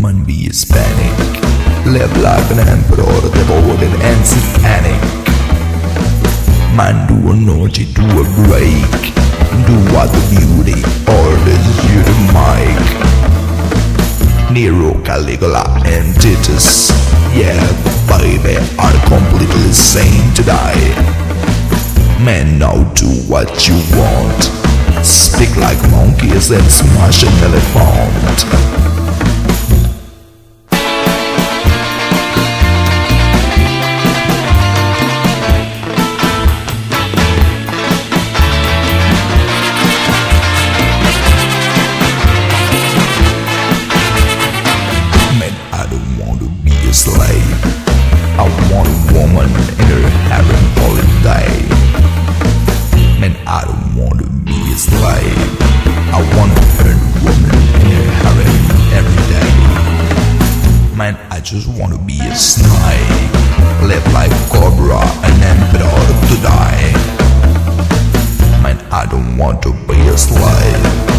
woman be Hispanic. Live like an emperor, devoted and satanic. Man, do a naughty, do a break. Do what the beauty orders you to make. Nero, Caligula, and Titus, yeah, baby, are completely sane today. Man, now do what you want. Speak like monkeys and smash an elephant. Slave. I want a woman in her harem holiday. Man, I don't want to be a slave. I want to earn a woman in her harem every day. Man, I just want to be a snake. Live like Cobra, an emperor to die. Man, I don't want to be a slave.